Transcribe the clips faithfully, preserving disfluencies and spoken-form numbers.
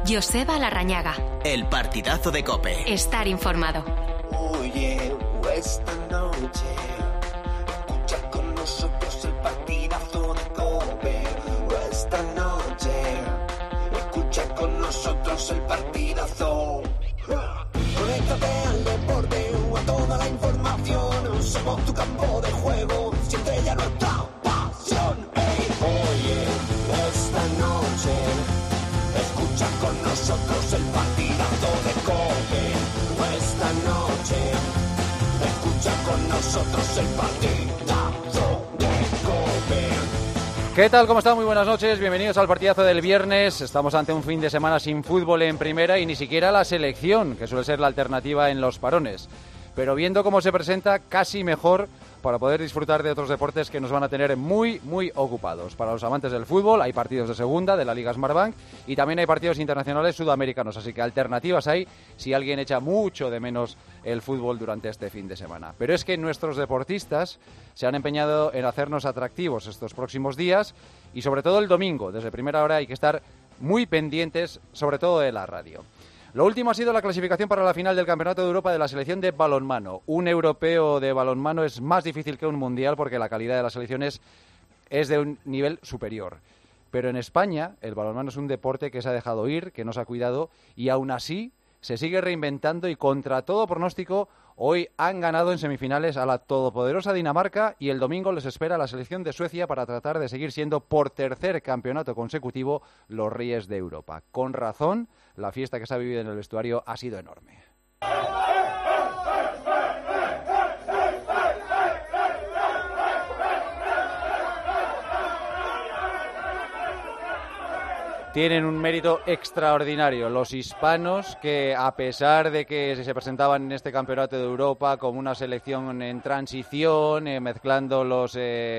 Joseba Larrañaga. El partidazo de COPE. Estar informado. Oye, esta noche escucha con nosotros el partidazo de COPE. Esta noche escucha con nosotros el partidazo. Conéctate al deporte o a toda la información. Somos tu campo de juego, siempre ya nuestra pasión. Hey, oye, esta noche escucha con nosotros el partidazo de COPE. Esta noche escucha con nosotros el partidazo de COPE. ¿Qué tal? ¿Cómo están? Muy buenas noches. Bienvenidos al partidazo del viernes. Estamos ante un fin de semana sin fútbol en primera y ni siquiera la selección, que suele ser la alternativa en los parones. Pero viendo cómo se presenta, casi mejor para poder disfrutar de otros deportes que nos van a tener muy, muy ocupados. Para los amantes del fútbol hay partidos de segunda, de la Liga Smartbank, y también hay partidos internacionales sudamericanos, así que alternativas hay si alguien echa mucho de menos el fútbol durante este fin de semana. Pero es que nuestros deportistas se han empeñado en hacernos atractivos estos próximos días, y sobre todo el domingo, desde primera hora hay que estar muy pendientes, sobre todo de la radio. Lo último ha sido la clasificación para la final del Campeonato de Europa de la selección de balonmano. Un europeo de balonmano es más difícil que un mundial porque la calidad de las selecciones es de un nivel superior. Pero en España el balonmano es un deporte que se ha dejado ir, que no se ha cuidado y aún así se sigue reinventando y contra todo pronóstico hoy han ganado en semifinales a la todopoderosa Dinamarca y el domingo les espera la selección de Suecia para tratar de seguir siendo por tercer campeonato consecutivo los reyes de Europa. Con razón, la fiesta que se ha vivido en el vestuario ha sido enorme. Tienen un mérito extraordinario los hispanos que, a pesar de que se presentaban en este Campeonato de Europa como una selección en transición, eh, mezclando los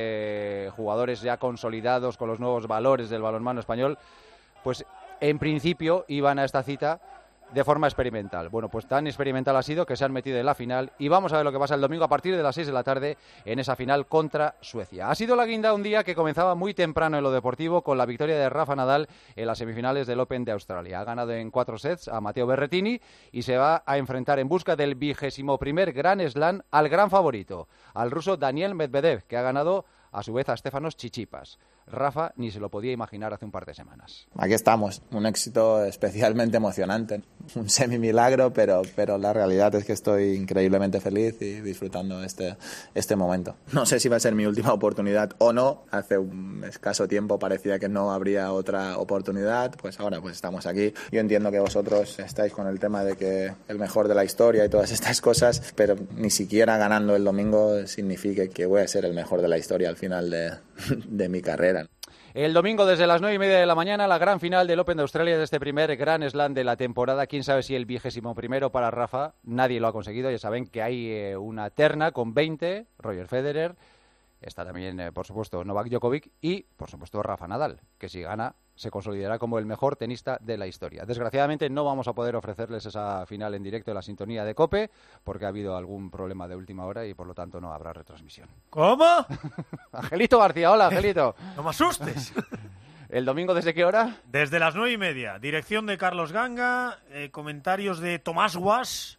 eh, jugadores ya consolidados con los nuevos valores del balonmano español, pues en principio iban a esta cita de forma experimental. Bueno, pues tan experimental ha sido que se han metido en la final y vamos a ver lo que pasa el domingo a partir de las seis de la tarde en esa final contra Suecia. Ha sido la guinda un día que comenzaba muy temprano en lo deportivo con la victoria de Rafa Nadal en las semifinales del Open de Australia. Ha ganado en cuatro sets a Matteo Berrettini y se va a enfrentar en busca del vigésimo primer Grand Slam al gran favorito, al ruso Daniel Medvedev, que ha ganado a su vez a Stefanos Tsitsipas. Rafa ni se lo podía imaginar hace un par de semanas. Aquí estamos, un éxito especialmente emocionante, un semi-milagro, pero, pero la realidad es que estoy increíblemente feliz y disfrutando este, este momento. No sé si va a ser mi última oportunidad o no, hace un escaso tiempo parecía que no habría otra oportunidad, pues ahora pues estamos aquí. Yo entiendo que vosotros estáis con el tema de que el mejor de la historia y todas estas cosas, pero ni siquiera ganando el domingo significa que voy a ser el mejor de la historia al final de, de mi carrera. El domingo desde las nueve y media de la mañana, la gran final del Open de Australia de este primer Grand Slam de la temporada. Quién sabe si el vigésimo primero para Rafa, nadie lo ha conseguido. Ya saben que hay eh, una terna con veinte, Roger Federer, está también, eh, por supuesto, Novak Djokovic y, por supuesto, Rafa Nadal, que si gana se consolidará como el mejor tenista de la historia. Desgraciadamente no vamos a poder ofrecerles esa final en directo en la sintonía de COPE porque ha habido algún problema de última hora y por lo tanto no habrá retransmisión. ¿Cómo? Angelito García, hola Angelito. No me asustes. ¿El domingo desde qué hora? Desde las nueve y media. Dirección de Carlos Ganga, eh, comentarios de Tomás Guas,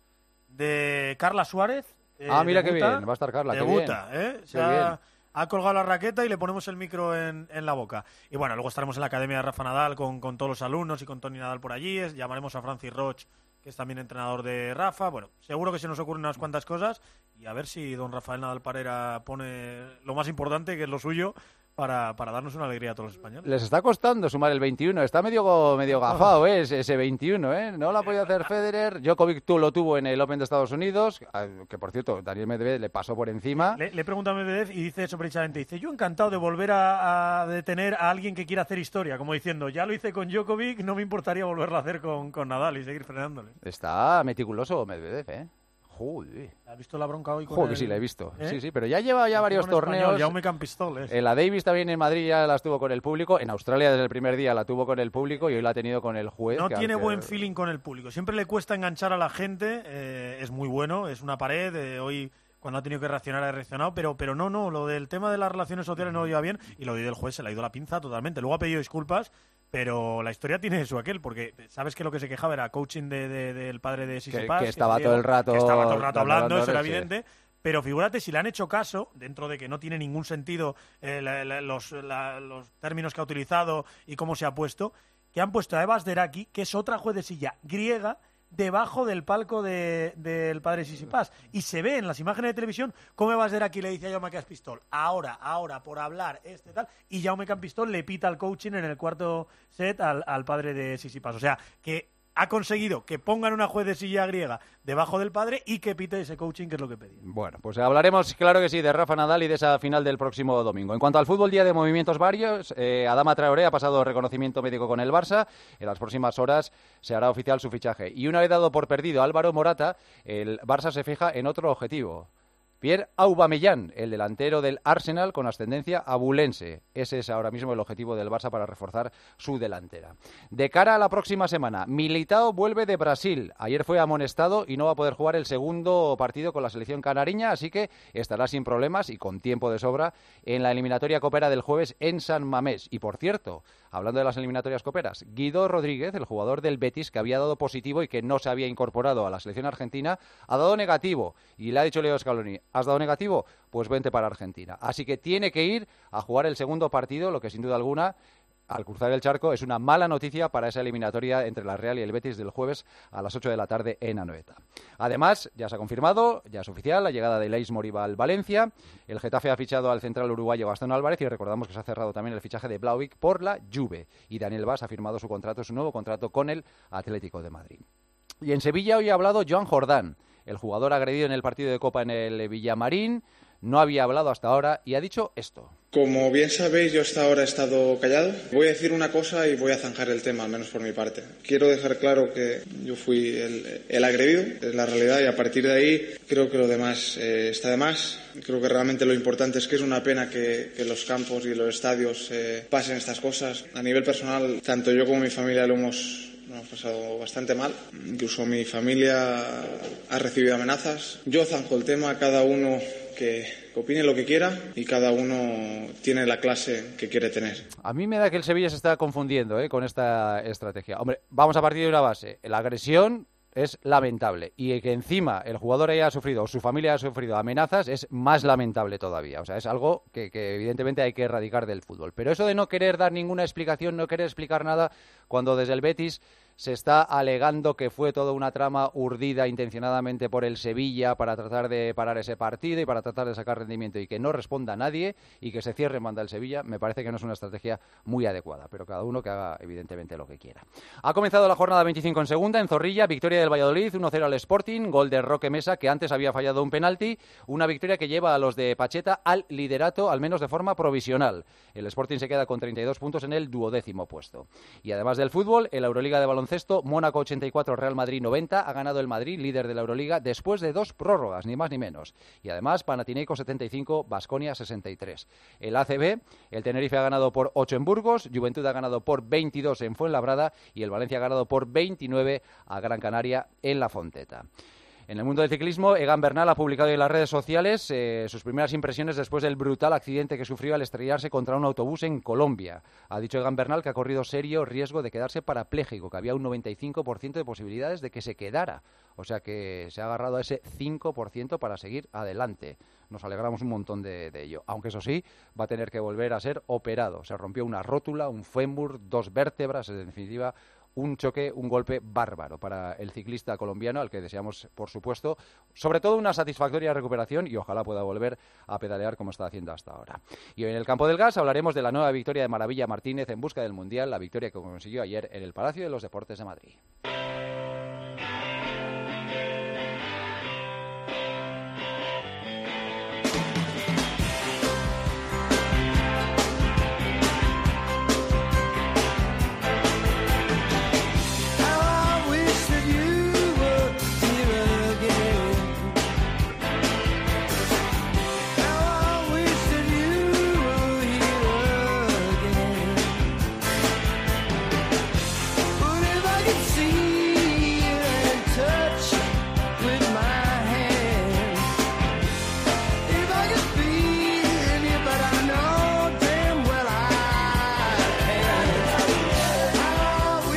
de Carla Suárez. Eh, ah, mira debuta, qué bien, va a estar Carla. Debuta, qué bien. ¿eh? Se qué ha, bien. ha colgado la raqueta y le ponemos el micro en, en la boca. Y bueno, luego estaremos en la Academia de Rafa Nadal con, con todos los alumnos y con Toni Nadal por allí. Es, llamaremos a Francis Roch, que es también entrenador de Rafa. Bueno, seguro que se nos ocurren unas cuantas cosas y a ver si don Rafael Nadal Parera pone lo más importante, que es lo suyo, para, para darnos una alegría a todos los españoles. Les está costando sumar el veintiuno, está medio, medio gafado, ¿eh? ese, ese veintiuno, ¿eh? No lo ha podido hacer Federer, Djokovic tú lo tuvo en el Open de Estados Unidos, que por cierto, Daniel Medvedev le pasó por encima. Le, le pregunta a Medvedev y dice eso precisamente, dice, yo encantado de volver a, a detener a alguien que quiera hacer historia, como diciendo, ya lo hice con Djokovic, no me importaría volverlo a hacer con, con Nadal y seguir frenándole. Está meticuloso Medvedev, ¿eh? Joder. ¿Has visto la bronca hoy con Joder, el... sí, la he visto. ¿Eh? Sí, sí, pero ya lleva ya varios torneos. Ya me campistoles. En la Davis también en Madrid ya las tuvo con el público. En Australia desde el primer día la tuvo con el público y hoy la ha tenido con el juez. No tiene aunque... buen feeling con el público. Siempre le cuesta enganchar a la gente. Eh, es muy bueno, es una pared. Eh, hoy, cuando ha tenido que reaccionar, ha reaccionado. Pero, pero no, no, lo del tema de las relaciones sociales no lo lleva bien. Y lo del juez se le ha ido la pinza totalmente. Luego ha pedido disculpas. pero la historia tiene su aquel, porque sabes que lo que se quejaba era coaching de, de, del padre de Tsitsipas. Que, que estaba que todo el rato, que estaba todo el rato hablando, eso era sí. evidente. Pero figúrate, si le han hecho caso, dentro de que no tiene ningún sentido eh, la, la, los, la, los términos que ha utilizado y cómo se ha puesto, que han puesto a Eva Asderaki, que es otra juecesilla griega, debajo del palco de, del padre Tsitsipas. Y se ve en las imágenes de televisión cómo Eva Asderaki le dice a Jaume Campistol, ahora, ahora, por hablar, este tal, y Jaume Campistol le pita el coaching en el cuarto set al, al padre de Tsitsipas. O sea, que ha conseguido que pongan una juecesilla griega debajo del padre y que pite ese coaching, que es lo que pedía. Bueno, pues hablaremos, claro que sí, de Rafa Nadal y de esa final del próximo domingo. En cuanto al fútbol, día de movimientos varios, eh, Adama Traoré ha pasado reconocimiento médico con el Barça. En las próximas horas se hará oficial su fichaje. Y una vez dado por perdido Álvaro Morata, el Barça se fija en otro objetivo. Pierre Aubameyang, el delantero del Arsenal con ascendencia abulense. Ese es ahora mismo el objetivo del Barça para reforzar su delantera. De cara a la próxima semana, Militao vuelve de Brasil. Ayer fue amonestado y no va a poder jugar el segundo partido con la selección canariña, así que estará sin problemas y con tiempo de sobra en la eliminatoria copera del jueves en San Mamés. Y por cierto, hablando de las eliminatorias coperas, Guido Rodríguez, el jugador del Betis que había dado positivo y que no se había incorporado a la selección argentina, ha dado negativo y le ha dicho Leo Scaloni: ¿has dado negativo? Pues vente para Argentina. Así que tiene que ir a jugar el segundo partido, lo que sin duda alguna, al cruzar el charco, es una mala noticia para esa eliminatoria entre la Real y el Betis del jueves a las ocho de la tarde en Anoeta. Además, ya se ha confirmado, ya es oficial, la llegada de Leis Moriba al Valencia. El Getafe ha fichado al central uruguayo Gastón Álvarez y recordamos que se ha cerrado también el fichaje de Vlahovic por la Juve. Y Daniel Vaz ha firmado su contrato, su nuevo contrato con el Atlético de Madrid. Y en Sevilla hoy ha hablado Joan Jordán, el jugador agredido en el partido de Copa en el Villamarín. No había hablado hasta ahora y ha dicho esto. Como bien sabéis, yo hasta ahora he estado callado. Voy a decir una cosa y voy a zanjar el tema, al menos por mi parte. Quiero dejar claro que yo fui el, el agredido, es la realidad, y a partir de ahí creo que lo demás eh, está de más. Creo que realmente lo importante es que es una pena que, que los campos y los estadios eh, pasen estas cosas. A nivel personal, tanto yo como mi familia lo hemos... Nos hemos pasado bastante mal. Incluso mi familia ha recibido amenazas. Yo zanjo el tema, cada uno que, que opine lo que quiera y cada uno tiene la clase que quiere tener. A mí me da que el Sevilla se está confundiendo ¿eh? con esta estrategia. Hombre, vamos a partir de una base. La agresión es lamentable y que encima el jugador haya sufrido o su familia haya sufrido amenazas es más lamentable todavía. O sea, es algo que, que evidentemente hay que erradicar del fútbol. Pero eso de no querer dar ninguna explicación, no querer explicar nada, cuando desde el Betis se está alegando que fue toda una trama urdida intencionadamente por el Sevilla para tratar de parar ese partido y para tratar de sacar rendimiento y que no responda a nadie y que se cierre en banda el Sevilla, me parece que no es una estrategia muy adecuada, pero cada uno que haga evidentemente lo que quiera. Ha comenzado la jornada veinticinco en segunda, en Zorrilla, victoria del Valladolid, uno cero al Sporting, gol de Roque Mesa, que antes había fallado un penalti, una victoria que lleva a los de Pacheta al liderato, al menos de forma provisional. El Sporting se queda con treinta y dos puntos en el duodécimo puesto. Y además del fútbol, el Euroliga de baloncesto, Mónaco ochenta y cuatro, Real Madrid noventa, ha ganado el Madrid, líder de la Euroliga, después de dos prórrogas, ni más ni menos. Y además, Panathinaikos setenta y cinco, Baskonia sesenta y tres. El A C B, el Tenerife ha ganado por ocho en Burgos, Juventud ha ganado por veintidós en Fuenlabrada y el Valencia ha ganado por veintinueve a Gran Canaria en La Fonteta. En el mundo del ciclismo, Egan Bernal ha publicado en las redes sociales eh, sus primeras impresiones después del brutal accidente que sufrió al estrellarse contra un autobús en Colombia. Ha dicho Egan Bernal que ha corrido serio riesgo de quedarse parapléjico, que había un noventa y cinco por ciento de posibilidades de que se quedara. O sea que se ha agarrado a ese cinco por ciento para seguir adelante. Nos alegramos un montón de, de ello. Aunque eso sí, va a tener que volver a ser operado. Se rompió una rótula, un fémur, dos vértebras, en definitiva, un choque, un golpe bárbaro para el ciclista colombiano, al que deseamos, por supuesto, sobre todo una satisfactoria recuperación y ojalá pueda volver a pedalear como está haciendo hasta ahora. Y hoy en el campo del gas hablaremos de la nueva victoria de Maravilla Martínez en busca del Mundial, la victoria que consiguió ayer en el Palacio de los Deportes de Madrid.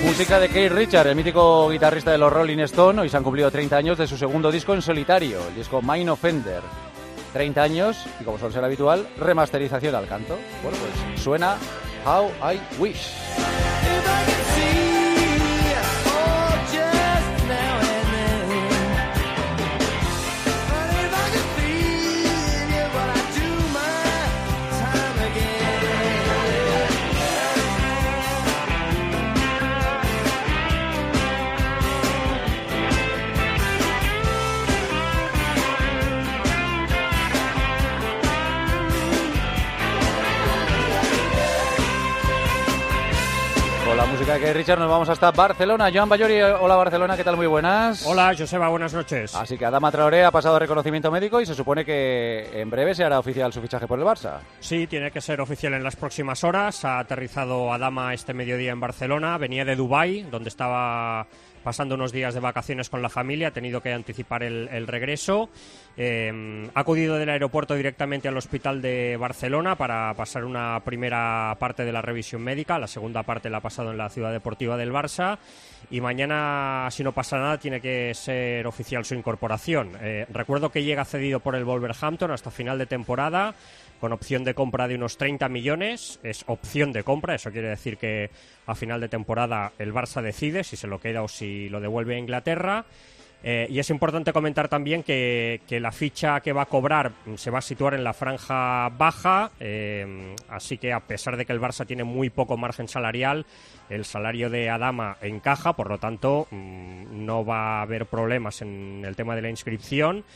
Música de Keith Richards, el mítico guitarrista de los Rolling Stones. Hoy se han cumplido treinta años de su segundo disco en solitario, el disco Mind Offender. treinta años, y como suele ser habitual, remasterización al canto. Bueno, pues suena How I Wish. Con la música de Richard nos vamos hasta Barcelona. Joan Ballori, hola Barcelona, ¿qué tal? Muy buenas. Hola Joseba, buenas noches. Así que Adama Traoré ha pasado reconocimiento médico y se supone que en breve se hará oficial su fichaje por el Barça. Sí, tiene que ser oficial en las próximas horas. Ha aterrizado Adama este mediodía en Barcelona. Venía de Dubái, donde estaba pasando unos días de vacaciones con la familia. Ha tenido que anticipar el, el regreso. Eh, ha acudido del aeropuerto directamente al hospital de Barcelona para pasar una primera parte de la revisión médica. La segunda parte la ha pasado en la ciudad deportiva del Barça. Y mañana, si no pasa nada, tiene que ser oficial su incorporación. Eh, recuerdo que llega cedido por el Wolverhampton hasta final de temporada, con opción de compra de unos treinta millones. Es opción de compra, eso quiere decir que a final de temporada el Barça decide si se lo queda o si lo devuelve a Inglaterra. Eh, y es importante comentar también que, que la ficha que va a cobrar se va a situar en la franja baja, eh, así que a pesar de que el Barça tiene muy poco margen salarial, el salario de Adama encaja, por lo tanto mmm, no va a haber problemas en el tema de la inscripción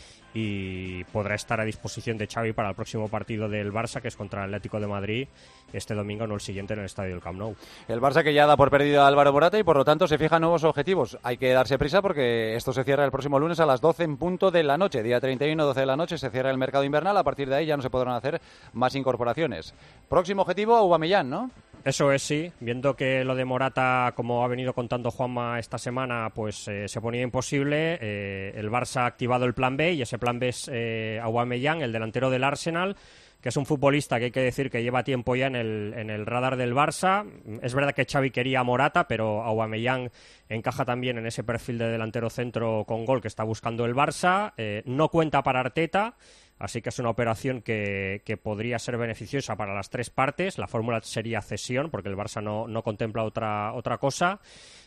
y podrá estar a disposición de Xavi para el próximo partido del Barça, que es contra el Atlético de Madrid, este domingo, no el siguiente, en el estadio del Camp Nou. El Barça que ya da por perdido a Álvaro Morata y por lo tanto se fija nuevos objetivos. Hay que darse prisa porque esto se cierra el próximo lunes a las doce en punto de la noche. Día treinta y uno, doce de la noche, se cierra el mercado invernal. A partir de ahí ya no se podrán hacer más incorporaciones. Próximo objetivo, Aubameyang, ¿no? Eso es, sí. Viendo que lo de Morata, como ha venido contando Juanma esta semana, pues eh, se ponía imposible, eh, el Barça ha activado el plan B y ese plan B es eh, Aubameyang, el delantero del Arsenal, que es un futbolista que hay que decir que lleva tiempo ya en el, en el radar del Barça. Es verdad que Xavi quería a Morata, pero Aubameyang encaja también en ese perfil de delantero centro con gol que está buscando el Barça. Eh, no cuenta para Arteta, así que es una operación que, que podría ser beneficiosa para las tres partes. La fórmula sería cesión, porque el Barça no, no contempla otra, otra cosa.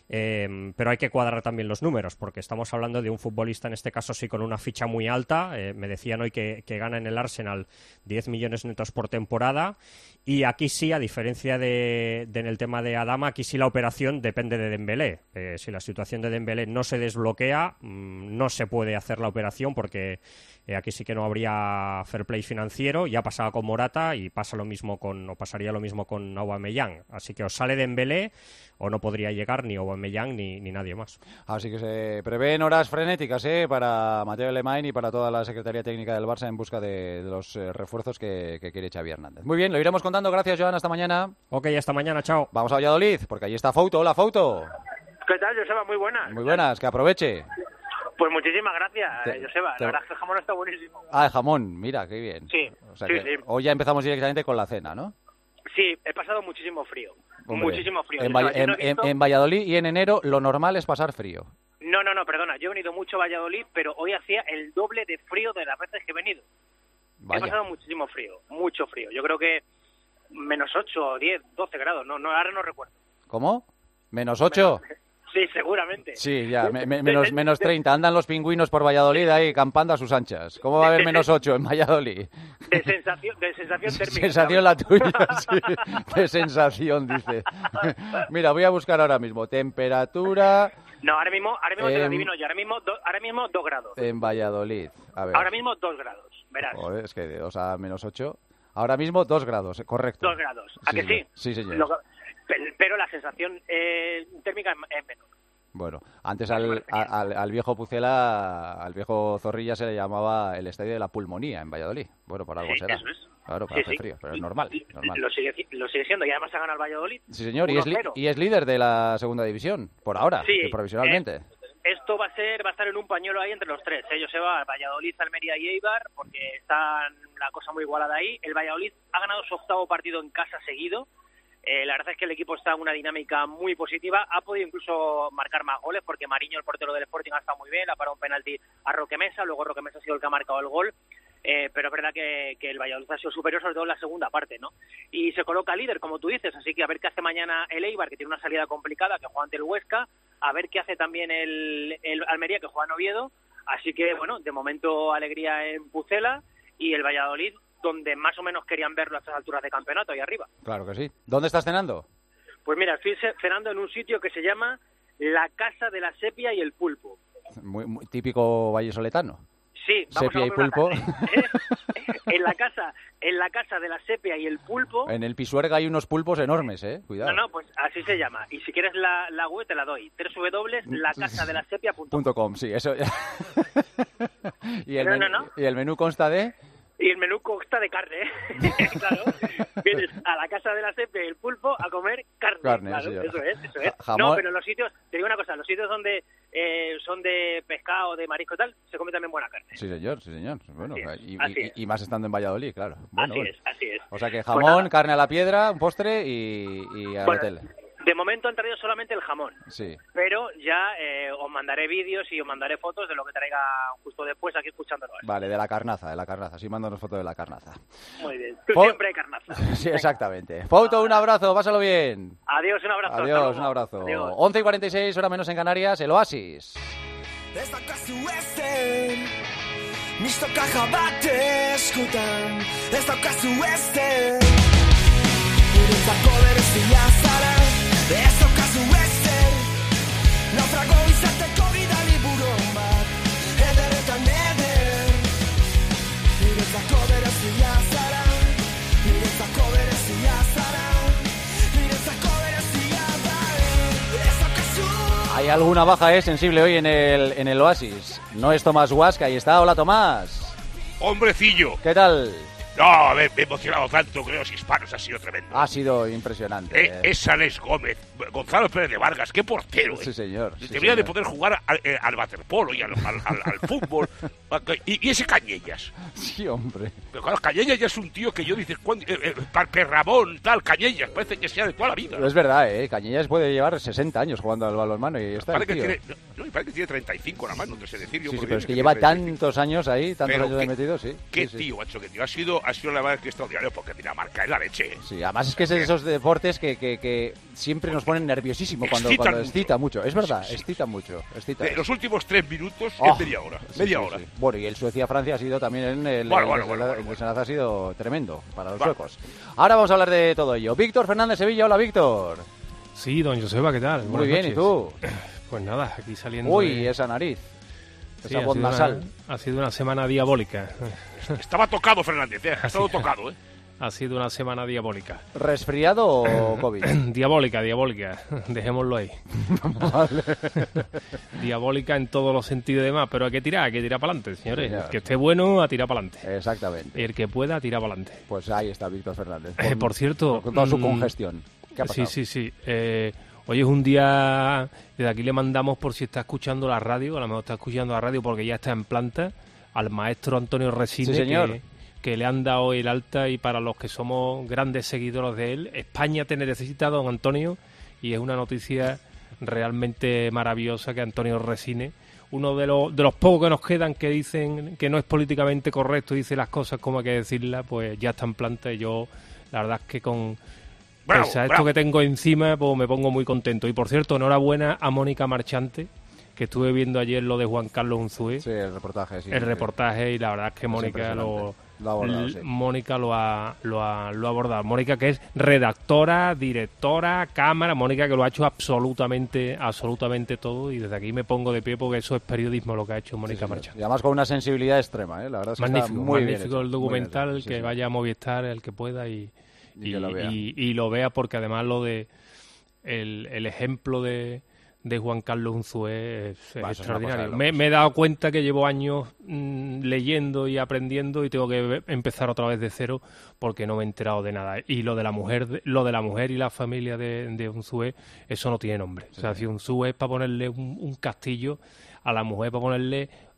Eh, pero hay que cuadrar también los números, porque estamos hablando de un futbolista, en este caso sí, con una ficha muy alta. Eh, me decían hoy que, que gana en el Arsenal diez millones netos por temporada. Y aquí sí, a diferencia de, de en el tema de Adama, aquí sí la operación depende de Dembélé. Eh, si la situación de Dembélé no se desbloquea, mmm, no se puede hacer la operación, porque eh, aquí sí que no habría fair play financiero. Ya pasaba con Morata y pasa lo mismo con, o pasaría lo mismo con Aubameyang. Así que o sale Dembélé o no podría llegar ni Aubameyang ni, ni nadie más. Así que se prevén horas frenéticas ¿eh? para Mateo Alemany y para toda la Secretaría Técnica del Barça en busca de, de los eh, refuerzos que, que quiere Xavi Hernández. Muy bien, lo iremos contando. Gracias, Joan. Hasta mañana. Ok, hasta mañana. Chao. Vamos a Valladolid, porque ahí está Fouto. Hola, Fouto. ¿Qué tal, Joseba? Muy buenas. Muy buenas, que aproveche. Pues muchísimas gracias, te, Joseba. te... La verdad es que el jamón está buenísimo. Ah, el jamón. Mira, qué bien. Sí, o sea sí, que sí. Hoy ya empezamos directamente con la cena, ¿no? Sí, he pasado muchísimo frío. Hombre, muchísimo frío. En, Joseba, en, no visto... en, en Valladolid y en enero lo normal es pasar frío. No, no, no, perdona. Yo he venido mucho a Valladolid, pero hoy hacía el doble de frío de las veces que he venido. Vaya. He pasado muchísimo frío, mucho frío. Yo creo que menos ocho, diez, doce grados. No, no, ahora no recuerdo. ¿Cómo? ¿Menos ocho? Menos... Sí, seguramente. Sí, ya, me, me, menos, menos treinta. Andan los pingüinos por Valladolid ahí campando a sus anchas. ¿Cómo va a haber menos ocho en Valladolid? De sensación, de sensación térmica. Sensación la tuya, sí. De sensación, dice. Mira, voy a buscar ahora mismo. Temperatura... No, ahora mismo, ahora mismo en... te lo adivino yo. Ahora mismo, do, ahora mismo dos grados. En Valladolid. A ver. Ahora mismo dos grados, verás. Joder, es que de dos a menos ocho... Ahora mismo dos grados, correcto. Dos grados. ¿A sí, que sí? Sí, señor. Lo, pero la sensación eh, térmica es menor. Bueno, antes al, al, al viejo Pucela, al viejo Zorrilla se le llamaba el Estadio de la Pulmonía en Valladolid. Bueno, por algo sí, será. Eso es. Claro, para sí, hacer sí. frío, pero es normal. normal. Lo, sigue, lo sigue siendo y además ha ganado el Valladolid. Sí, señor, y es, li y es líder de la segunda división, por ahora, sí, provisionalmente. Eh, esto va a ser, va a estar en un pañuelo ahí entre los tres. Ellos se va Valladolid, Almería y Eibar, porque está la cosa muy igualada ahí. El Valladolid ha ganado su octavo partido en casa seguido. Eh, la verdad es que el equipo está en una dinámica muy positiva. Ha podido incluso marcar más goles porque Mariño, el portero del Sporting, ha estado muy bien. Ha parado un penalti a Roque Mesa. Luego Roque Mesa ha sido el que ha marcado el gol. Eh, pero es verdad que, que el Valladolid ha sido superior, sobre todo en la segunda parte, ¿no? Y se coloca líder, como tú dices. Así que a ver qué hace mañana el Eibar, que tiene una salida complicada, que juega ante el Huesca. A ver qué hace también el, el Almería, que juega en Oviedo. Así que, bueno, de momento alegría en Pucela. Y el Valladolid, donde más o menos querían verlo a estas alturas de campeonato, ahí arriba. Claro que sí. ¿Dónde estás cenando? Pues mira, estoy cenando en un sitio que se llama La Casa de la Sepia y el Pulpo. Muy, muy típico vallisoletano. Sí, vamos Sepia a y pulpo. en la casa, en la casa de la sepia y el pulpo. En el Pisuerga hay unos pulpos enormes, eh. Cuidado. No, no, pues así se llama. Y si quieres la, la web te la doy. doble u doble u doble u punto la casa de la sepia punto com. Sí, eso. y, el no, menú, no, no. y el menú consta de. Y el menú consta de carne, ¿eh? Claro. Vienes a la casa de la sepia y el pulpo a comer carne. Carne, claro, sí. Eso es, eso es. Jamón. No, pero los sitios, te digo una cosa, los sitios donde eh, son de pescado, de marisco y tal, se come también buena carne. Sí, señor, sí, señor. Bueno, así es, y, así y, es. y más estando en Valladolid, claro. Bueno, así bueno. es, así es. O sea que Pues jamón, nada. carne a la piedra, un postre y, y al Bueno, hotel. de momento han traído solamente el jamón. Sí. Pero ya eh, os mandaré vídeos y os mandaré fotos de lo que traiga justo después aquí escuchándolo. Vale, de la carnaza, de la carnaza. Sí, mándanos fotos de la carnaza. Muy bien. Tú Fo- siempre hay carnaza. Sí, exactamente. Fouto, un abrazo, pásalo bien. Adiós, un abrazo. hasta Adiós, luego. un abrazo. Adiós. once y cuarenta y seis, hora menos en Canarias, el Oasis. Ez daukazu ezen, mistoka jabate eskutan. Ez daukazu ezen, niretzako berezia zara. Ez daukazu ezen, naufrago izateko bidali buron bat. Ederretan eder, niretzako berezia zara. Niretzako berezia zara. Niretzako berezia da. Ez daukazu. Hay alguna baja eh, sensible hoy en el, en el Oasis. No es Tomás Huasca, ahí está. Hola, Tomás. Hombrecillo. ¿Qué tal? No, me, me he emocionado tanto que los hispanos ha sido tremendo. Ha sido impresionante. Eh, es Alex Gómez, Gonzalo Pérez de Vargas, qué portero. Sí, eh. señor. Sí, Debería señor. de poder jugar al, eh, al waterpolo y al, al, al, al fútbol. Y, y ese Cañellas. Sí, hombre. Pero claro, Cañellas ya es un tío que yo dices, ¿cuándo? Eh, eh, Perramón, tal, Cañellas, parece que sea de toda la vida. Es verdad, ¿eh? Cañellas puede llevar sesenta años jugando al balonmano y está Parece el que tío. tiene, no, me parece que tiene treinta y cinco nada más, no te sé decir. Yo Sí, sí, por pero mí es que me lleva parece treinta y cinco. tantos años ahí, tantos Pero años qué- de metido, sí. Qué sí, sí. tío, macho, qué tío. Ha sido, ha sido la verdad que extraordinario porque Dinamarca es la leche. Sí, además es que es de esos deportes que, que, que siempre nos ponen nerviosísimo cuando, Excitan cuando mucho. excita mucho. Es verdad, Sí, sí, excita mucho. Excita. Eh, los últimos tres minutos Oh, es media hora. sí, media sí, hora. sí. Bueno, y el Suecia-Francia ha sido también el, el, Bueno, el bueno, desenlace- bueno, bueno, el bueno. desenlace ha sido tremendo para los Bueno. suecos. Ahora vamos a hablar de todo ello. Víctor Fernández Sevilla, hola Víctor. Sí, don Joseba, ¿qué tal? Muy Buenas bien, ¿y noches. tú? Pues nada, aquí saliendo. Uy, de- esa nariz. Sí, Esa ha voz sido una- nasal. ha sido una semana diabólica. Estaba tocado Fernández, eh, ha estado Así- tocado, ¿eh? Ha sido una semana diabólica. ¿Resfriado o COVID? Diabólica, diabólica. Dejémoslo ahí. Vale. Diabólica en todos los sentidos y demás, pero hay que tirar, hay que tirar para adelante, señores. Señor. El que esté bueno, a tirar para adelante. Exactamente. El que pueda, a tirar para adelante. Pues ahí está Víctor Fernández. Eh, por cierto, Con toda su mm, congestión. ¿Qué ha pasado? Sí, sí, sí. Eh, hoy es un día... Desde aquí le mandamos, por si está escuchando la radio, a lo mejor está escuchando la radio porque ya está en planta, al maestro Antonio Resine, Sí, señor. que, que le han dado el alta, y para los que somos grandes seguidores de él, España te necesita, don Antonio, y es una noticia realmente maravillosa que Antonio Resine, uno de los, de los pocos que nos quedan que dicen que no es políticamente correcto, dice las cosas como hay que decirlas, pues ya está en planta, y yo la verdad es que con... Bravo, Pese a esto bravo. que tengo encima, pues me pongo muy contento. Y por cierto, enhorabuena a Mónica Marchante, que estuve viendo ayer lo de Juan Carlos Unzué, Sí, el reportaje, sí. el reportaje, y la verdad es que Es Mónica lo, impresionante. Lo ha abordado, l- sí. Mónica lo ha, lo ha lo ha abordado. Mónica, que es redactora, directora, cámara, Mónica, que lo ha hecho absolutamente, absolutamente todo, y desde aquí me pongo de pie porque eso es periodismo lo que ha hecho Sí, Mónica señor. Marchante. Y además con una sensibilidad extrema, ¿eh? La verdad es que está Magnífico, muy bien magnífico hecho, el muy bien documental, hecho, el sí, que sí. vaya a Movistar, el que pueda, y, Y y, que lo vea. y- y lo vea, porque además lo de el, el ejemplo de, de Juan Carlos Unzué es, es Va, eso es una cosa extraordinario. de Me, locos. me he dado cuenta que llevo años mm, leyendo y aprendiendo, y tengo que ve- empezar otra vez de cero porque no me he enterado de nada. Y lo de la mujer, de- lo de la mujer y la familia de, de Unzué, eso no tiene nombre. O sea, si Unzué es para ponerle un, un castillo, a la mujer para ponerle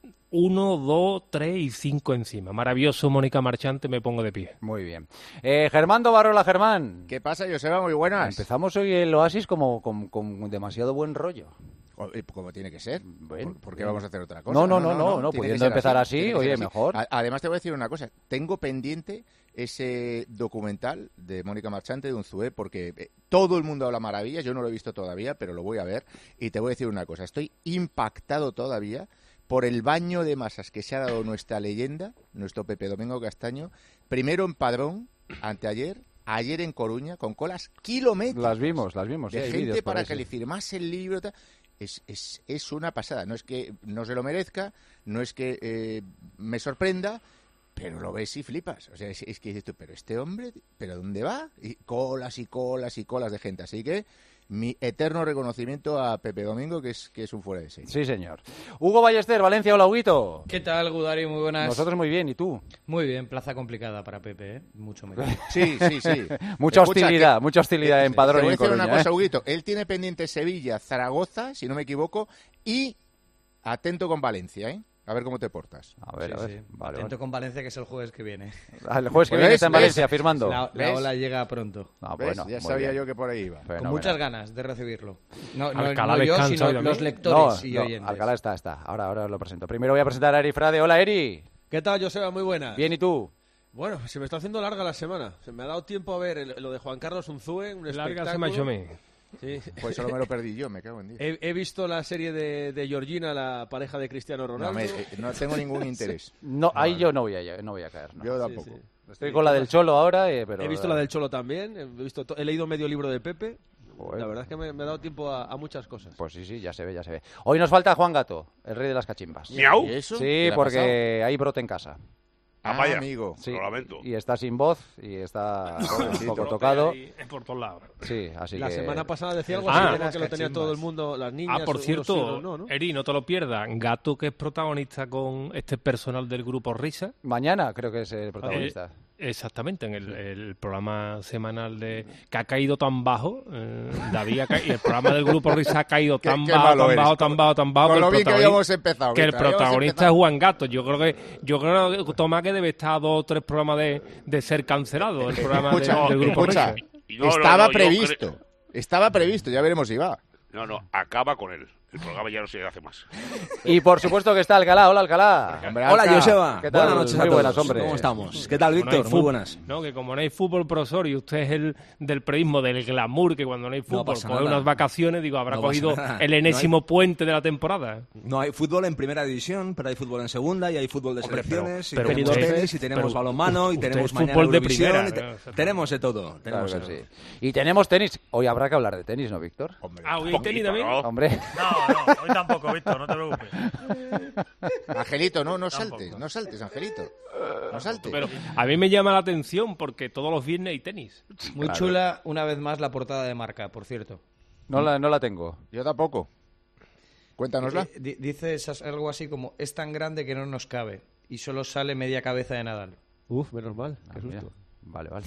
uno, dos, tres y cinco encima. Maravilloso, Mónica Marchante, me pongo de pie. Muy bien. Eh, Germán Dobarrola, Germán. ¿Qué pasa, Joseba? Muy buenas. Empezamos hoy el Oasis como con, con demasiado buen rollo. Como tiene que ser. Bueno, ¿Por qué vamos a hacer otra cosa? No, no, no, no, no, no pudiendo empezar así, así oye, así. Mejor. Además, te voy a decir una cosa. Tengo pendiente ese documental de Mónica Marchante de Unzué, porque todo el mundo habla maravillas, yo no lo he visto todavía, pero lo voy a ver. Y te voy a decir una cosa. Estoy impactado todavía por el baño de masas que se ha dado nuestra leyenda, nuestro Pepe Domingo Castaño, primero en Padrón, anteayer, ayer en Coruña, con colas kilométricas. Las vimos, las vimos. De sí, gente para que le firmase el libro. Tal. Es, es, es una pasada. No es que no se lo merezca, no es que eh, me sorprenda, pero lo ves y flipas. O sea, es, es que dices tú, pero este hombre, ¿pero dónde va? Y colas y colas y colas de gente. Así que mi eterno reconocimiento a Pepe Domingo, que es que es un fuera de serie. Sí, señor. Hugo Ballester, Valencia, hola, Huguito. ¿Qué tal, Gudari? Muy buenas. Nosotros muy bien, ¿y tú? Muy bien, plaza complicada para Pepe, ¿eh? Mucho mejor. Sí, sí, sí. mucha hostilidad, que, mucha hostilidad eh, en Padrón. Te voy a decir Coruña, una cosa, ¿eh? Huguito. Él tiene pendiente Sevilla, Zaragoza, si no me equivoco, y atento con Valencia, ¿eh? A ver cómo te portas. A ver, sí, a ver. Sí. Vale, Atento vale. con Valencia, que es el jueves que viene. Ah, el jueves que ¿Ves? viene está en Valencia ¿Ves? firmando. La, la ¿Ves? ola llega pronto. Ah, ¿Ves? bueno, ya muy sabía bien. yo que por ahí iba. Con Fenomenal. muchas ganas de recibirlo. No, no, Alcalá no yo, descansa sino hoy los también. lectores No, y no, oyentes. Alcalá está, está. Ahora, ahora lo presento. Primero voy a presentar a Eri Frade. Hola, Eri. ¿Qué tal, Joseba? Muy buena. Bien, ¿y tú? Bueno, se me está haciendo larga la semana. Se me ha dado tiempo a ver el- lo de Juan Carlos Unzúe, un Larga espectáculo. se me ha hecho a mí. Sí. Pues solo me lo perdí yo, me cago en diez. He, he visto la serie de, de Georgina, la pareja de Cristiano No, Ronaldo. me- eh, no tengo ningún interés. No, ahí yo no voy a, no voy a caer. No. Yo Sí, tampoco. sí. Estoy con la del Cholo ahora, eh, pero... He visto la del Cholo también. He, visto to- he leído medio libro de Pepe. Joder. La verdad es que me, me ha dado tiempo a, a muchas cosas. Pues sí, sí, ya se ve, ya se ve. Hoy nos falta Juan Gato, el rey de las cachimbas. ¿Miau? ¿Y eso? Sí, ¿Qué le ha porque hay brote en casa. Ah, Ah, vaya. amigo. Sí, Lo lamento. y está sin voz y está un Sí, poco pero tocado. Ahí, por todos lados. Sí, así La que... semana pasada decía algo Ah, así, como las que lo tenía cachimbas. todo el mundo, las niñas. Ah, por unos cierto, sí, otros no, ¿no? Eri, no te lo pierdas. Gato, que es protagonista con este personal del grupo Risa. Mañana creo que es el protagonista. Eh, exactamente, en el, el programa semanal de que ha caído tan bajo. Eh, David ha ca- y el programa del grupo Risa ha caído Qué- tan qué bajo, malo tan eres. bajo, tan bajo, tan bajo. Con que lo el bien que protagoni- habíamos empezado. que el Víctor, habíamos protagonista empezado. es Juan Gato. Yo creo que yo creo que Tomás que debe estar a dos o tres programas de, de ser cancelado el programa de- Escucha, del grupo escucha. Risa. No, no, Estaba no, yo previsto. creo- Estaba previsto, ya veremos si va. No, no, acaba con él. El programa ya no se hace más. Y por supuesto que está Alcalá. Hola, Alcalá. Hombre, Hola, Alca. Joseba. ¿Qué tal? Buenas noches a Muy todos. buenas, hombre. ¿Cómo estamos? ¿Qué tal, Como no hay Víctor? Muy fútbol- buenas. No, que como no hay fútbol, profesor, y usted es el del periodismo, del glamour, que cuando no hay fútbol, pasa coge nada. unas vacaciones, digo, habrá No pasa cogido nada. el enésimo puente de la temporada. No hay fútbol en primera división, pero hay fútbol en segunda y hay fútbol de Hombre, selecciones, pero- y pero tenemos usted- tenis, y tenemos pero balonmano, y usted tenemos es mañana fútbol de Eurovisión, primera, y te- ¿no? tenemos de todo. Claro Tenemos que de todo. sí. Y tenemos tenis. Hoy habrá que hablar de tenis, ¿no, Víctor? Hombre, Ah, hoy hay Poquito, tenis también. ¿no? Hombre. No, no, hoy tampoco, Víctor, no te preocupes. Angelito, no, no Tampoco. saltes, no saltes, Angelito. No saltes. Pero a mí me llama la atención porque todos los viernes hay tenis. Muy chula, una vez más, la portada de Marca, por cierto. No la, no la tengo. Yo tampoco. Cuéntanosla. Eh, di- dice esas- algo así como, es tan grande que no nos cabe, y solo sale media cabeza de Nadal. Uf, menos mal. Ah, Qué mira. susto. Vale, vale.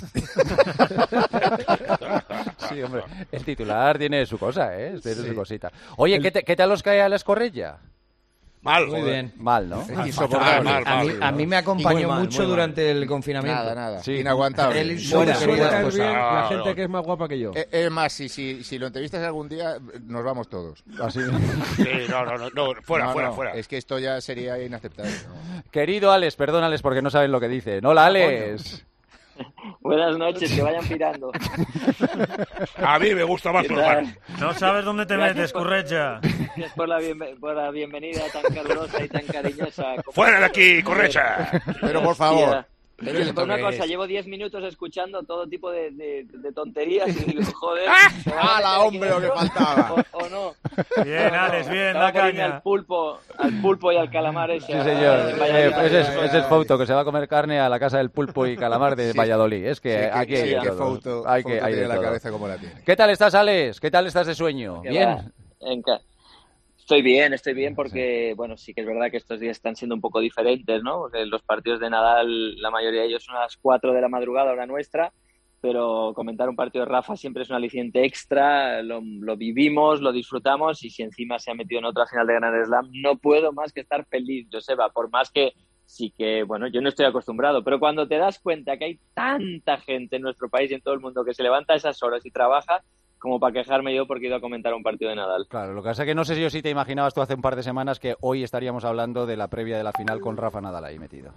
Sí, hombre. El titular tiene su cosa, ¿eh? Tiene su cosita. Oye, ¿qué, te, ¿qué tal os cae a la Escorrella? Mal, Muy joder. bien. Mal, ¿no? Es insoportable. mal, A mí, mal. a mí me acompañó Muy mal, mucho muy mal. durante el confinamiento. Nada, nada. Sí. Inaguantable. Él Suele, Fuera, suele queridas caer cosas. bien la Ah, gente no. que es más guapa que yo. Eh, Es más, si, si, si lo entrevistas algún día, nos vamos todos. Así. Sí, no, no, no, no, fuera, No, fuera, no, fuera. Es que esto ya sería inaceptable. ¿no? Querido Alex, perdónales porque no saben lo que dicen. Hola, Alex. Buenas noches, que vayan pirando. A mí me gusta más ¿Qué normal. tal? No sabes dónde te Gracias metes, por- Currecha. Gracias por la, bienve- por la bienvenida tan calurosa y tan cariñosa. como- ¡Fuera de aquí, Correcha! Pero por favor. Hostia. ¿Pero Pero esto una qué cosa, es? llevo diez minutos escuchando todo tipo de, de, de tonterías y digo, joder. ¡Ah! ¿se van a meter ¡Hala, aquí hombre, lo que dentro? faltaba! ¿O, o no? Bien, No, no, Alex, bien, estaba la por irme caña. Al pulpo, al pulpo y al calamar ese. Sí, a- señor. en Valladolid. Eh, ese es, ese es Fouto, que se va a comer carne a la casa del pulpo y calamar de Sí. Valladolid. Es que Sí, que- aquí hay sí, de que todo. Fouto- Hay que, Fouto hay de tiene la todo. cabeza como la tiene. ¿Qué tal estás, Alex? ¿Qué tal estás de sueño? Que ¿Bien? va, en ca- Estoy bien, estoy bien porque, bueno, sí que es verdad que estos días están siendo un poco diferentes, ¿no? Porque los partidos de Nadal, la mayoría de ellos son a las cuatro de la madrugada, hora nuestra, pero comentar un partido de Rafa siempre es un aliciente extra, lo, lo vivimos, lo disfrutamos, y si encima se ha metido en otra final de Grand Slam, no puedo más que estar feliz, Joseba, por más que sí que, bueno, yo no estoy acostumbrado, pero cuando te das cuenta que hay tanta gente en nuestro país y en todo el mundo que se levanta a esas horas y trabaja, como para quejarme yo porque he ido a comentar un partido de Nadal. Claro, lo que pasa es que no sé si yo sí te imaginabas tú hace un par de semanas que hoy estaríamos hablando de la previa de la final con Rafa Nadal ahí metido.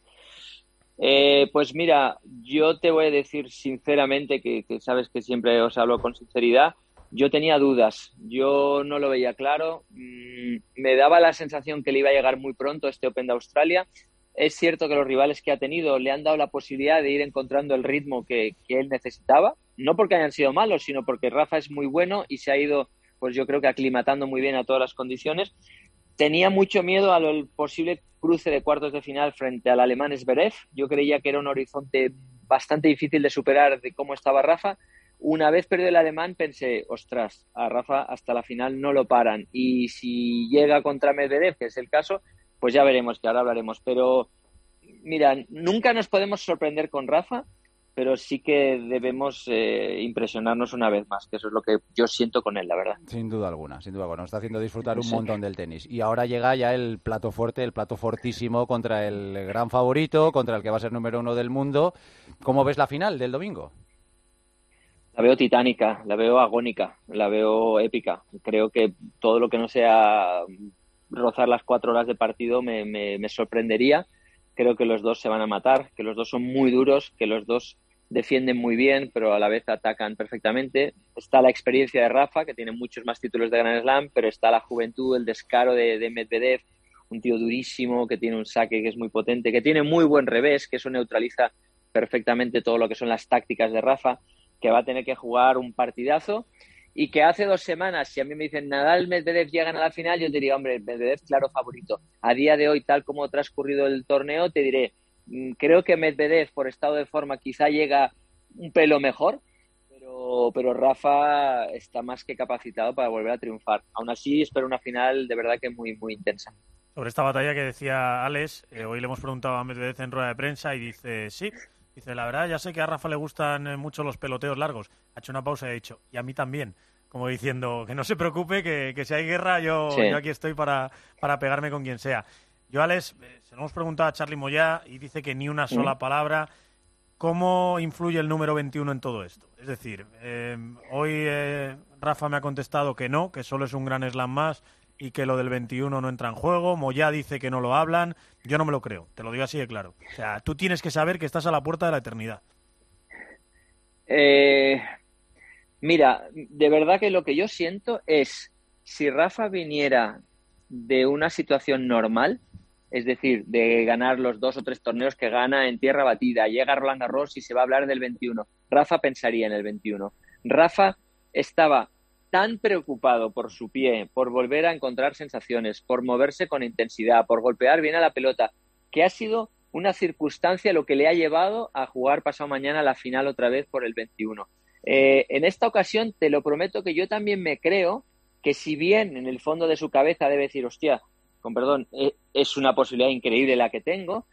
Eh, pues mira, yo te voy a decir sinceramente que, que sabes que siempre os hablo con sinceridad. Yo tenía dudas, yo no lo veía claro, mm, me daba la sensación que le iba a llegar muy pronto este Open de Australia. Es cierto que los rivales que ha tenido le han dado la posibilidad de ir encontrando el ritmo que, que él necesitaba, no porque hayan sido malos, sino porque Rafa es muy bueno y se ha ido, pues yo creo que aclimatando muy bien a todas las condiciones. Tenía mucho miedo al posible cruce de cuartos de final frente al alemán Zverev. Yo creía que era un horizonte bastante difícil de superar de cómo estaba Rafa. Una vez perdió el alemán pensé, ostras, a Rafa hasta la final no lo paran. Y si llega contra Medvedev, que es el caso, pues ya veremos, que ahora hablaremos. Pero mira, nunca nos podemos sorprender con Rafa, pero sí que debemos eh, impresionarnos una vez más, que eso es lo que yo siento con él, la verdad. Sin duda alguna, sin duda alguna. Nos está haciendo disfrutar un Sí. montón del tenis. Y ahora llega ya el plato fuerte, el plato fortísimo contra el gran favorito, contra el que va a ser número uno del mundo. ¿Cómo ves la final del domingo? La veo titánica, la veo agónica, la veo épica. Creo que todo lo que no sea rozar las cuatro horas de partido me, me, me sorprendería. Creo que los dos se van a matar, que los dos son muy duros, que los dos defienden muy bien, pero a la vez atacan perfectamente. Está la experiencia de Rafa, que tiene muchos más títulos de Grand Slam, pero está la juventud, el descaro de, de Medvedev, un tío durísimo, que tiene un saque que es muy potente, que tiene muy buen revés, que eso neutraliza perfectamente todo lo que son las tácticas de Rafa, que va a tener que jugar un partidazo, y que hace dos semanas, si a mí me dicen Nadal, Medvedev llegan a la final, yo te diría, hombre, Medvedev claro favorito. A día de hoy, tal como ha transcurrido el torneo, te diré, creo que Medvedev, por estado de forma, quizá llega un pelo mejor, pero, pero Rafa está más que capacitado para volver a triunfar. Aún así, espero una final de verdad que muy, muy intensa. Sobre esta batalla que decía Alex, eh, hoy le hemos preguntado a Medvedev en rueda de prensa y dice, sí, dice, la verdad, ya sé que a Rafa le gustan eh, mucho los peloteos largos. Ha hecho una pausa y ha dicho, y a mí también. Como diciendo, que no se preocupe, que, que si hay guerra, yo, Sí. yo aquí estoy para, para pegarme con quien sea. Yo, Alex, eh, se lo hemos preguntado a Charly Moyá y dice que ni una sola Mm. palabra. ¿Cómo influye el número veintiuno en todo esto? Es decir, eh, hoy eh, Rafa me ha contestado que no, que solo es un gran slam más y que lo del veintiuno no entra en juego. Moyá dice que no lo hablan. Yo no me lo creo, te lo digo así de claro. O sea, tú tienes que saber que estás a la puerta de la eternidad. Eh, mira, de verdad que lo que yo siento es, si Rafa viniera de una situación normal, es decir, de ganar los dos o tres torneos que gana en tierra batida, llega a Roland Garros y se va a hablar del veintiuno, Rafa pensaría en el veintiuno. Rafa estaba tan preocupado por su pie, por volver a encontrar sensaciones, por moverse con intensidad, por golpear bien a la pelota, que ha sido una circunstancia lo que le ha llevado a jugar pasado mañana la final otra vez por el veintiuno. Eh, en esta ocasión te lo prometo que yo también me creo que, si bien en el fondo de su cabeza debe decir, hostia, con perdón, eh, es una posibilidad increíble la que tengo,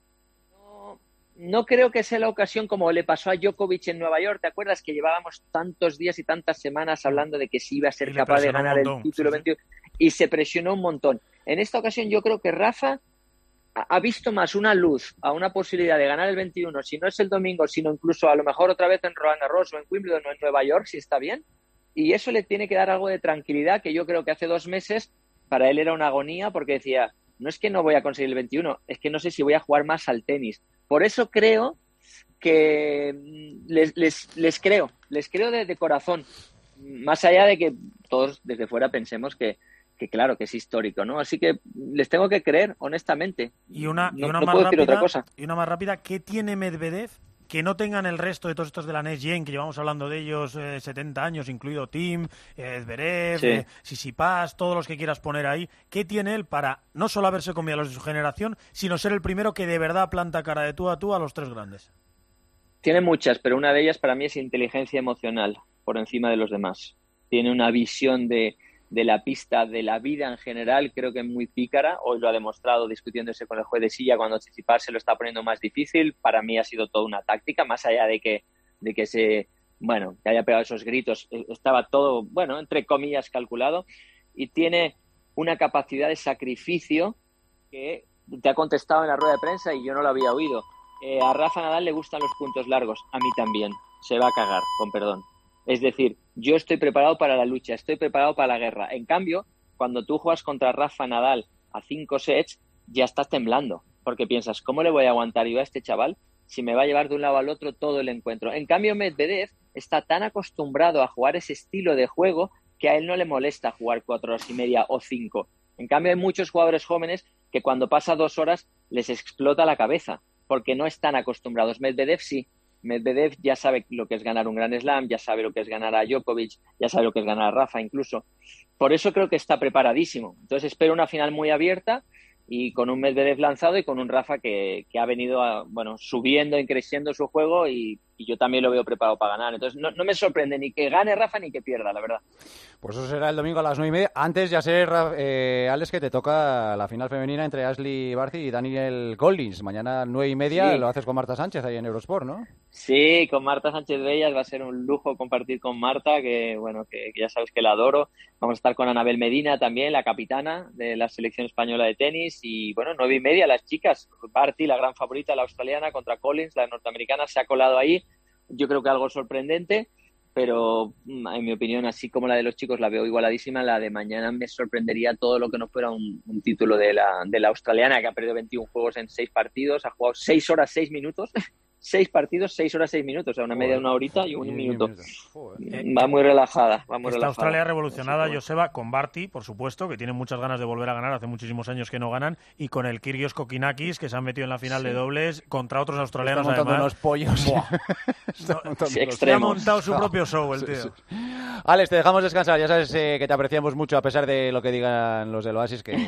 no, no creo que sea la ocasión como le pasó a Djokovic en Nueva York. ¿Te acuerdas que llevábamos tantos días y tantas semanas hablando de que sí iba a ser Y le capaz de presionó un ganar el montón, título sí, sí. veintiuno? Y se presionó un montón. En esta ocasión yo creo que Rafa ha ha visto más una luz a una posibilidad de ganar el veintiuno, si no es el domingo, sino incluso a lo mejor otra vez en Roland Garros o en Wimbledon o en Nueva York, si está bien. Y eso le tiene que dar algo de tranquilidad, que yo creo que hace dos meses para él era una agonía, porque decía, no es que no voy a conseguir el veintiuno, es que no sé si voy a jugar más al tenis. Por eso creo que les, les, les creo, les creo de, de corazón, más allá de que todos desde fuera pensemos que, que claro, que es histórico, ¿no? Así que les tengo que creer, honestamente. Y una, y No- una no más puedo decir rápida, otra cosa. y una más rápida, ¿qué tiene Medvedev que no tengan el resto de todos estos de la Next Gen, que llevamos hablando de ellos eh, setenta años, incluido Tim, eh, Zverev, Sí. eh, Tsitsipas, todos los que quieras poner ahí? ¿Qué tiene él para no solo haberse comido a los de su generación, sino ser el primero que de verdad planta cara de tú a tú a los tres grandes? Tiene muchas, pero una de ellas para mí es inteligencia emocional por encima de los demás. Tiene una visión de, de la pista, de la vida en general, creo que muy pícara. Hoy lo ha demostrado discutiéndose con el juez de silla cuando Tsitsipas se lo está poniendo más difícil. Para mí ha sido toda una táctica, más allá de que de que se, bueno, que haya pegado esos gritos. Estaba todo, bueno, entre comillas, calculado, y tiene una capacidad de sacrificio que te ha contestado en la rueda de prensa y yo no lo había oído. Eh, a Rafa Nadal le gustan los puntos largos, a mí también. Se va a cagar, con perdón. Es decir, yo estoy preparado para la lucha, estoy preparado para la guerra. En cambio, cuando tú juegas contra Rafa Nadal a cinco sets, ya estás temblando, porque piensas, ¿cómo le voy a aguantar yo a este chaval si me va a llevar de un lado al otro todo el encuentro? En cambio, Medvedev está tan acostumbrado a jugar ese estilo de juego que a él no le molesta jugar cuatro horas y media o cinco. En cambio, hay muchos jugadores jóvenes que cuando pasa dos horas les explota la cabeza, porque no están acostumbrados. Medvedev sí. Medvedev ya sabe lo que es ganar un Grand Slam, ya sabe lo que es ganar a Djokovic, ya sabe lo que es ganar a Rafa incluso. Por eso creo que está preparadísimo. Entonces espero una final muy abierta y con un Medvedev lanzado y con un Rafa que, que ha venido a, bueno, subiendo y creciendo su juego y, y yo también lo veo preparado para ganar. Entonces no, no me sorprende ni que gane Rafa ni que pierda, la verdad. Pues eso será el domingo a las nueve y media. Antes ya sé, eh, Alex, que te toca la final femenina entre Ashley Barty y Daniel Collins. Mañana nueve y media Sí. Lo haces con Marta Sánchez ahí en Eurosport, ¿no? Sí, con Marta Sánchez Bellas va a ser un lujo compartir con Marta, que bueno, que, que ya sabes que la adoro. Vamos a estar con Anabel Medina también, la capitana de la selección española de tenis. Y bueno, nueve y media las chicas. Barty, la gran favorita, la australiana, contra Collins, la norteamericana, se ha colado ahí. Yo creo que algo sorprendente, pero en mi opinión, así como la de los chicos la veo igualadísima, la de mañana me sorprendería todo lo que no fuera un, un título de la, de la australiana, que ha perdido veintiún juegos en seis partidos, ha jugado seis horas, seis minutos. Seis partidos, seis horas, seis minutos, o sea, una media de una horita y un minuto. Va muy relajada, va muy Esta relajada. Australia revolucionada, Joseba, con Barty, por supuesto, que tiene muchas ganas de volver a ganar, hace muchísimos años que no ganan, y con el Kyrgios Kokinakis, que se han metido en la final Sí. de dobles contra otros australianos, Está montando además. unos pollos. No, montando sí, unos se ha pollos. montado su No. propio show el Sí, tío. sí. Alex, te dejamos descansar. Ya sabes eh, que te apreciamos mucho a pesar de lo que digan los del Oasis, que,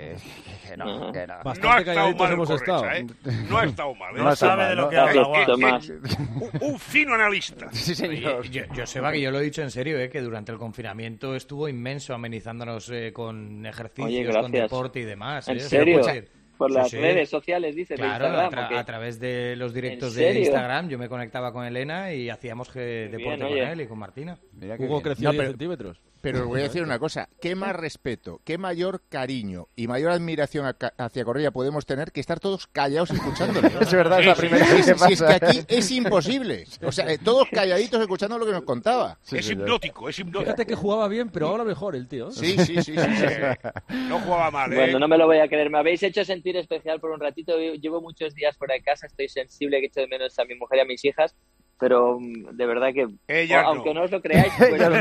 que no, que no. No ha estado mal el Correcha, ¿eh? No ha estado mal. ¿eh? No sabe de lo que habla, Que- que- Tomás. un, un fino analista. Sí, señor. Oye, yo, yo, Seba, que yo lo he dicho en serio, eh, que durante el confinamiento estuvo inmenso amenizándonos eh, con ejercicios, Oye, con gracias. deporte y demás. ¿En eh. serio? O sea, pues, Por sí, las sí. redes sociales, dices, de Claro, a, Instagram, tra- ¿o qué? a través de los directos ¿En de serio? Instagram yo me conectaba con Elena y hacíamos que deporte bien, con oye. él y con Martina. Mira qué Hugo bien. creció No, diez pero- centímetros. Pero os voy a decir una cosa, qué más respeto, qué mayor cariño y mayor admiración a- hacia Correa podemos tener que estar todos callados escuchándolo. Es verdad, es la primera Si vez que es, si es que pasa. aquí es imposible. O sea, eh, todos calladitos escuchando lo que nos contaba. Sí, es sí, hipnótico, es hipnótico. Fíjate que jugaba bien, pero ahora mejor el tío. ¿eh? Sí, sí, sí, sí, sí. No jugaba mal, ¿eh? Bueno, no me lo voy a creer. Me habéis hecho sentir especial por un ratito. Llevo muchos días fuera de casa, estoy sensible, que echo de menos a mi mujer y a mis hijas, pero mm, de verdad que, Ellas o- aunque no. no os lo creáis, pues, Ellas no.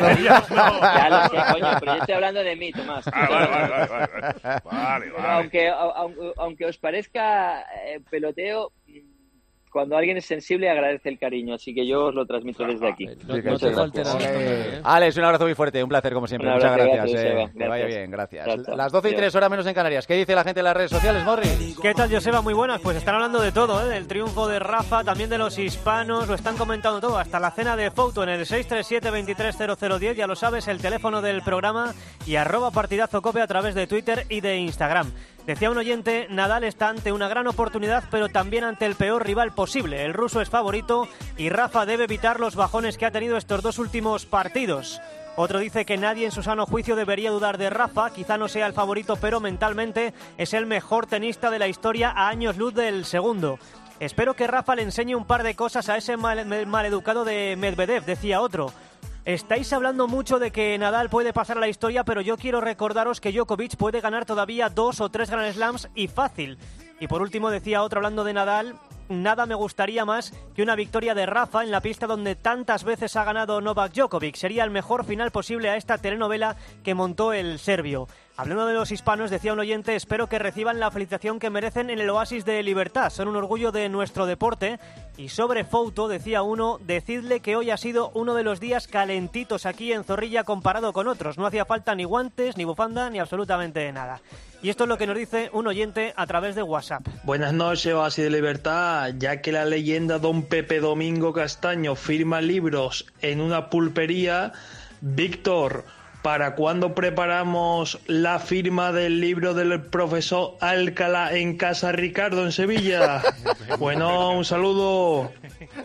ya lo sé, coño, pero yo estoy hablando de mí, Tomás. Ah, vale, vale, vale, vale. Vale, Pero vale. aunque, a- aunque, aunque os parezca eh, peloteo, mm, cuando alguien es sensible agradece el cariño, así que yo os lo transmito desde aquí. No, Sí, no sí, te sí. falte nada. ¿eh? Alex, un abrazo muy fuerte, un placer como siempre. Un Muchas abrazo, gracias. gracias, eh. Joseba. Que vaya Gracias. bien, gracias. Chao, chao. Las doce y Adiós. tres horas menos en Canarias. ¿Qué dice la gente en las redes sociales, Morri? ¿Qué tal, Joseba? Muy buenas. Pues están hablando de todo, ¿eh? Del triunfo de Rafa, también de los hispanos, lo están comentando todo, hasta la cena de foto en el seis tres siete, veintitrés cero cero diez, ya lo sabes, el teléfono del programa y arroba partidazo cope a través de Twitter y de Instagram. Decía un oyente, Nadal está ante una gran oportunidad, pero también ante el peor rival posible. El ruso es favorito y Rafa debe evitar los bajones que ha tenido estos dos últimos partidos. Otro dice que nadie en su sano juicio debería dudar de Rafa, quizá no sea el favorito, pero mentalmente es el mejor tenista de la historia a años luz del segundo. Espero que Rafa le enseñe un par de cosas a ese mal, maleducado de Medvedev, decía otro. Estáis hablando mucho de que Nadal puede pasar a la historia, pero yo quiero recordaros que Djokovic puede ganar todavía dos o tres Grand Slams y fácil. Y por último decía otro hablando de Nadal, nada me gustaría más que una victoria de Rafa en la pista donde tantas veces ha ganado Novak Djokovic. Sería el mejor final posible a esta telenovela que montó el serbio. Hablando de los hispanos, decía un oyente, espero que reciban la felicitación que merecen en el oasis de libertad. Son un orgullo de nuestro deporte. Y sobre Fouto, decía uno, decidle que hoy ha sido uno de los días calentitos aquí en Zorrilla comparado con otros. No hacía falta ni guantes, ni bufanda, ni absolutamente nada. Y esto es lo que nos dice un oyente a través de WhatsApp. Buenas noches, Oasis de Libertad. Ya que la leyenda Don Pepe Domingo Castaño firma libros en una pulpería, Víctor, ¿para cuándo preparamos la firma del libro del profesor Alcalá en Casa Ricardo, en Sevilla? Bueno, un saludo.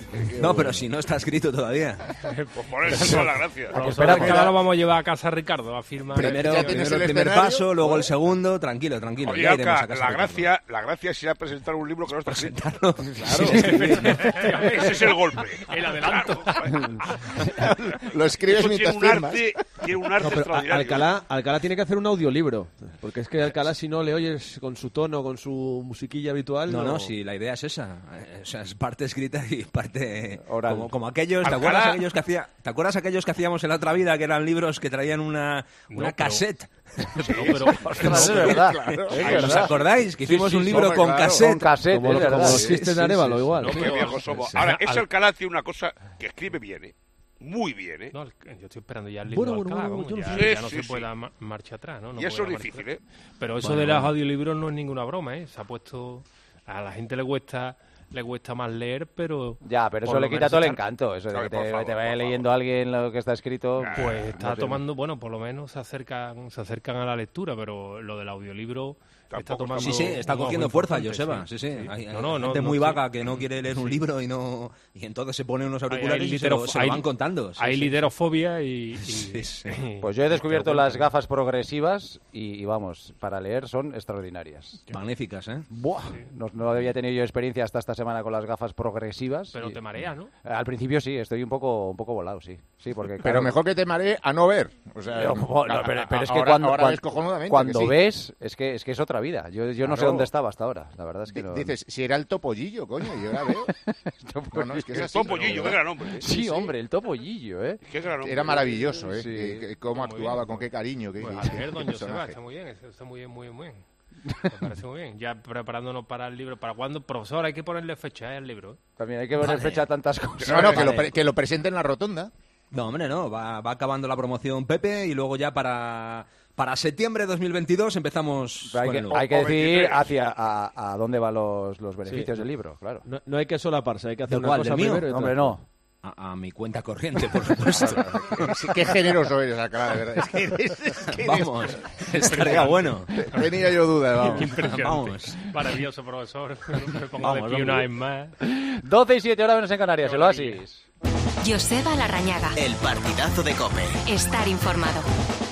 No, pero si no está escrito todavía. Pues por eso toda la gracia. Espera, que ahora lo vamos a llevar a casa Ricardo a firmar. Primero, primero el primer paso, luego el segundo, tranquilo, tranquilo. Oye, ya iremos Alca, a casa la de gracia, la gracia es ir a presentar un libro que no está escrito. Claro. Ese es el golpe. El adelanto. Lo escribes Eso mientras tiene un firmas. arte, tiene un arte No, pero extraordinario. Alcalá, Alcalá tiene que hacer un audiolibro, porque es que Alcalá si no le oyes con su tono, con su musiquilla habitual... No, no, no, sí, la idea es esa. Eh, O sea, es parte escrita y parte Oral. Como, como aquellos, ¿te Alcalá- acuerdas aquellos que hacía, ¿te acuerdas aquellos que hacíamos en la otra vida que eran libros que traían una una pero- cassette? No, pero, Ostras, es verdad. claro. Es Ay, ¿Os verdad. acordáis? Que Sí, hicimos sí, un sí, libro hombre, con claro. cassette. Con cassette, como, es los- como verdad. los chistes de Arévalo, igual. No, qué viejos somos. Sí, Ahora, sí. ese Alcalá tiene una cosa que escribe bien, ¿eh? Muy bien, ¿eh? No, el- yo estoy esperando ya el libro Bueno, de bueno, Alcalá, bueno, vamos, yo ya, no sé. ya no Sí, se sí, puede sí. dar ma- marcha atrás, ¿no? No Y eso puede es dar marcha difícil, atrás. ¿eh? Pero eso Bueno, de los bueno. audiolibros no es ninguna broma, ¿eh? Se ha puesto... A la gente le cuesta le cuesta más leer, pero... Ya, pero por eso lo le quita menos todo el está- encanto. Eso de Ay, que por te, favor, te vaya por leyendo alguien lo que está escrito. Pues está no sé. tomando, bueno, por lo menos se acercan, se acercan a la lectura, pero lo del audiolibro está Tampoco tomando... Sí, sí, está un auge cogiendo fuerza, importante, Joseba. Sí, sí. Hay, hay No, no, no, gente no muy estoy- vaga que no quiere leer un libro y no y entonces se pone unos auriculares Hay y se lo, liderofo- se lo hay- van contando. Sí, hay sí. liderofobia y... y- Sí, sí. Pues yo he descubierto Te las cuentan. gafas progresivas y, y vamos, para leer son extraordinarias. Magníficas, ¿eh? Buah, no, no había tenido yo experiencia hasta esta semana con las gafas progresivas. Pero y- te marea, ¿no? Al principio sí, estoy un poco un poco volado, sí. Sí, porque Pero claro, mejor que te maree a no ver. O sea, Pero, no, pero- pero es que ahora- cuando, ahora cuan- ves cojonudamente cuando que sí. ves, es que es que es otra vida. Yo, yo no sé Claro. dónde estaba hasta ahora. La verdad es que Di- no. Dices, si era el topollillo, coño, y ahora veo. No, no, es que es El así, Topollillo, ¿no? qué gran hombre. ¿eh? Sí, hombre, el topollillo, ¿eh? Qué gran hombre. Era maravilloso, ¿eh? Sí. Que- que- cómo Muy actuaba, bien. con qué cariño. Qué, Pues qué- a leer, qué don Joseba, personaje. está muy bien, está muy bien, muy bien, muy bien. Me parece muy bien. Ya preparándonos para el libro. ¿Para cuándo? Profesor, hay que ponerle fecha ¿eh, al libro. ¿eh? También hay que poner fecha a tantas cosas. No, no, que lo, Vale. pre- que lo presente en la rotonda. No, hombre, no. Va, va acabando la promoción Pepe y luego ya para, para septiembre de dos mil veintidós empezamos Pero hay con que, el nuevo. hay que O decidir veintitrés. hacia a, a dónde van los, los beneficios Sí. del libro, claro. No, no hay que solaparse, hay que hacer ¿Del una cuál, cosa del mío? primero y No, otra. hombre, no. A, a mi cuenta corriente, por supuesto. Sí, qué generoso eres, Alcalá, de verdad. Es que eres- es que eres- Vamos, estaría bueno. Tenía yo dudas, vamos. Impresionante. Vamos. Maravilloso, profesor. Me pongo Vamos, de pie una vamos. vez más. doce y siete horas menos en Canarias, el Oasis. Joseba Larrañaga. El partidazo de COPE. Estar informado.